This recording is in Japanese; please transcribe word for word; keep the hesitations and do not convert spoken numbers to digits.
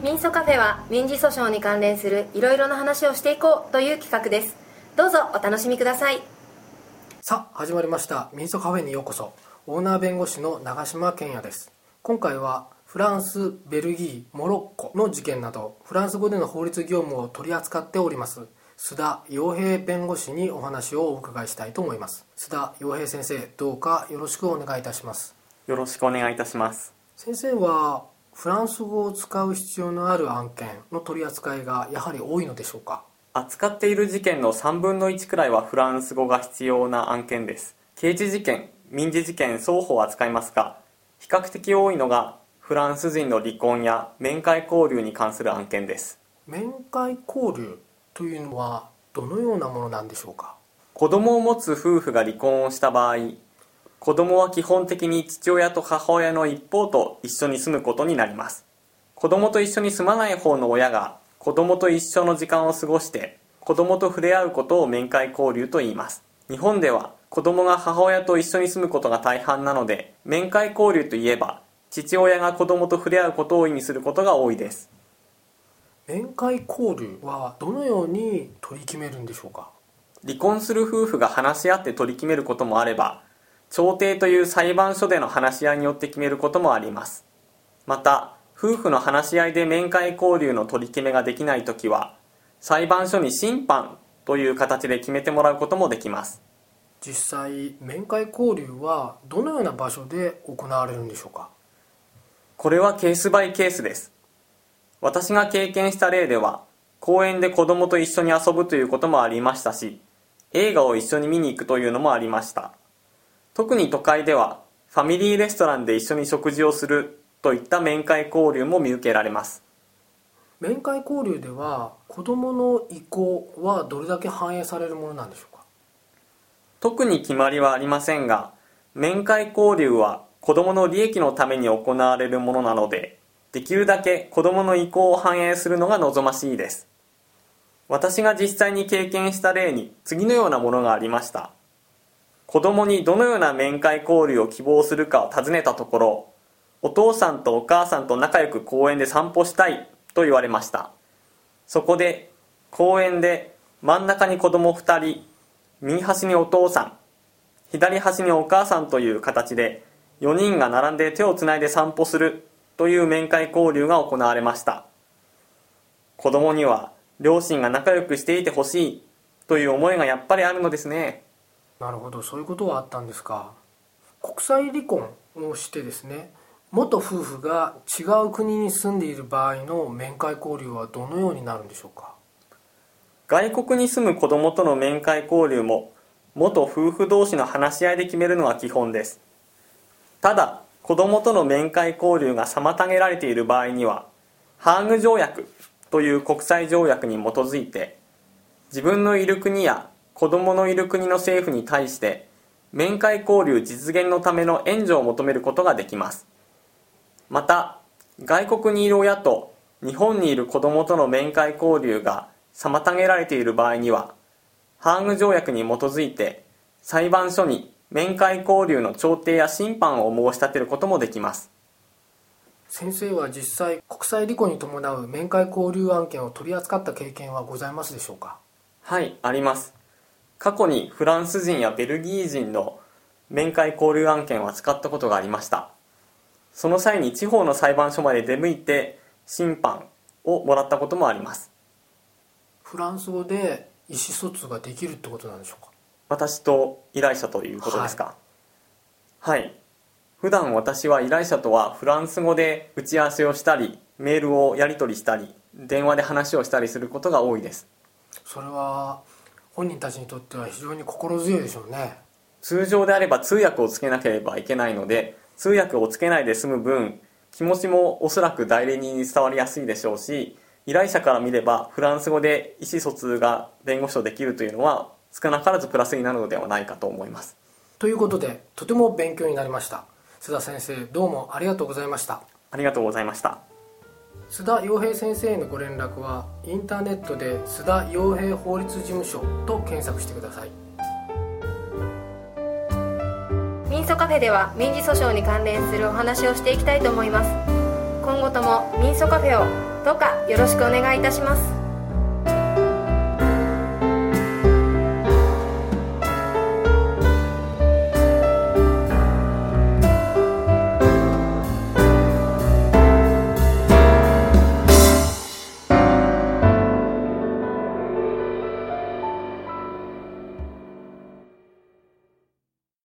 民訴カフェは民事訴訟に関連するいろいろな話をしていこうという企画です。どうぞお楽しみください。 さあ始まりました民訴カフェにようこそ。オーナー弁護士の長島健也です。今回はフランス、ベルギー、モロッコの事件などフランス語での法律業務を取り扱っております須田洋平弁護士にお話をお伺いしたいと思います。須田洋平先生、どうかよろしくお願いいたします。 よろしくお願いいたします。 先生はフランス語を使う必要のある案件の取り扱いがやはり多いのでしょうか？ 扱っている事件のさんぶんのいちくらいはフランス語が必要な案件です。刑事事件、民事事件双方扱いますが、比較的多いのがフランス人の離婚や面会交流に関する案件です。 面会交流というのはどのようなものなんでしょうか？ 子供を持つ夫婦が離婚をした場合、子供は基本的に父親と母親の一方と一緒に住むことになります。子供と一緒に住まない方の親が子供と一緒の時間を過ごして子供と触れ合うことを面会交流と言います。日本では子供が母親と一緒に住むことが大半なので、面会交流といえば父親が子供と触れ合うことを意味することが多いです。 面会交流はどのように取り決めるんでしょうか？ 離婚する夫婦が話し合って取り決めることもあれば、調停という裁判所での話し合いによって決めることもあります。また、夫婦の話し合いで面会交流の取り決めができないときは、裁判所に審判という形で決めてもらうこともできます。 実際、面会交流はどのような場所で行われるんでしょうか？ これはケースバイケースです。私が経験した例では、公園で子供と一緒に遊ぶということもありましたし、映画を一緒に見に行くというのもありました。特に都会では、ファミリーレストランで一緒に食事をするといった面会交流も見受けられます。 面会交流では、子供の意向はどれだけ反映されるものなんでしょうか？ 特に決まりはありませんが、面会交流は子供の利益のために行われるものなので、できるだけ子供の意向を反映するのが望ましいです。私が実際に経験した例に次のようなものがありました。子供にどのような面会交流を希望するかを尋ねたところ、お父さんとお母さんと仲良く公園で散歩したいと言われました。そこで公園で真ん中に子供ふたり、右端にお父さん、左端にお母さんという形でよにんが並んで手をつないで散歩するという面会交流が行われました。子供には両親が仲良くしていてほしいという思いがやっぱりあるのですね。 なるほど、そういうことがあったんですか。国際離婚をしてですね、元夫婦が違う国に住んでいる場合の面会交流はどのようになるんでしょうか？ 外国に住む子供との面会交流も元夫婦同士の話し合いで決めるのが基本です。ただ、子供との面会交流が妨げられている場合には、ハーグ条約という国際条約に基づいて、自分のいる国や子供のいる国の政府に対して面会交流実現のための援助を求めることができます。また、外国にいる親と日本にいる子供との面会交流が妨げられている場合には、ハーグ条約に基づいて裁判所に面会交流の調停や審判を申し立てることもできます。 先生は実際国際離婚に伴う面会交流案件を取り扱った経験はございますでしょうか？ はい、あります。過去にフランス人やベルギー人の面会交流案件を扱ったことがありました。その際に地方の裁判所まで出向いて審判をもらったこともあります。 フランス語で意思疎通ができるってことなんでしょうか？ 私と依頼者ということですか？はい、はい。普段私は依頼者とはフランス語で打ち合わせをしたり、メールをやり取りしたり、電話で話をしたりすることが多いです。 それは本人たちにとっては非常に心強いでしょうね。 通常であれば通訳をつけなければいけないので、通訳をつけないで済む分、気持ちもおそらく代理人に伝わりやすいでしょうし、依頼者から見ればフランス語で意思疎通が弁護士とできるというのは少なからずプラスになるのではないかと思います。 ということで、とても勉強になりました。須田先生、どうもありがとうございました。 ありがとうございました。 須田洋平先生へのご連絡はインターネットで須田洋平法律事務所と検索してください。 民訴カフェでは民事訴訟に関連するお話をしていきたいと思います。今後とも民訴カフェをどうかよろしくお願いいたします。